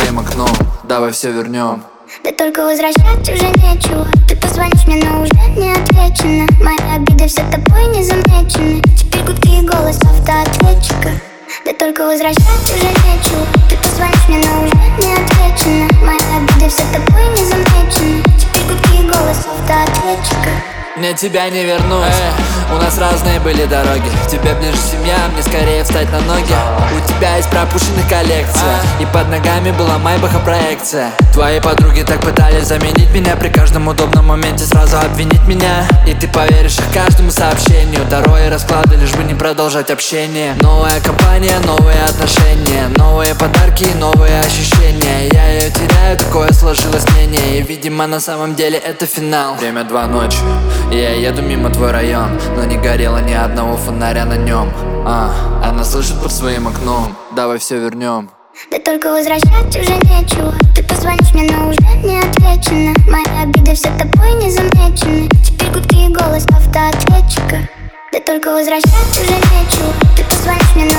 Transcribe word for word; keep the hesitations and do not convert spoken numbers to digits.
своим окном. Давай все вернем. Да только возвращать уже нечего. Ты позвонишь мне, но уже не отвечено. Мои обиды все тобой не замечены. Теперь гудки и голос автоответчика. Да только возвращать уже нечего. Ты позвонишь мне, но уже не отвечено. Мои обиды все тобой не замечены. Теперь гудки и голос автоответчика. Мне тебя не вернуть, э, у нас разные были дороги. Тебе ближе семья, мне скорее встать на ноги. У тебя есть пропущенная коллекция, и под ногами была майбаха проекция. Твои подруги так пытались заменить меня, при каждом удобном моменте сразу обвинить меня. И ты поверишь их каждому сообщению, второе расклады, лишь бы не продолжать общение. Новая компания, новые отношения, новые подарки, новые ощущения. Я ее теряю, такое сложилось мнение, и видимо на самом деле это финал. Время два ночи, я еду мимо твой район, но не горело ни одного фонаря на нем. А, она слышит под своим окном. Давай все вернем. Да только возвращать уже нечего. Ты позвонишь мне, но уже не отвечено. Мои обиды все тобой не замечены. Теперь гудки и голос автоответчика. Да только возвращать уже нечего. Ты позвонишь мне, но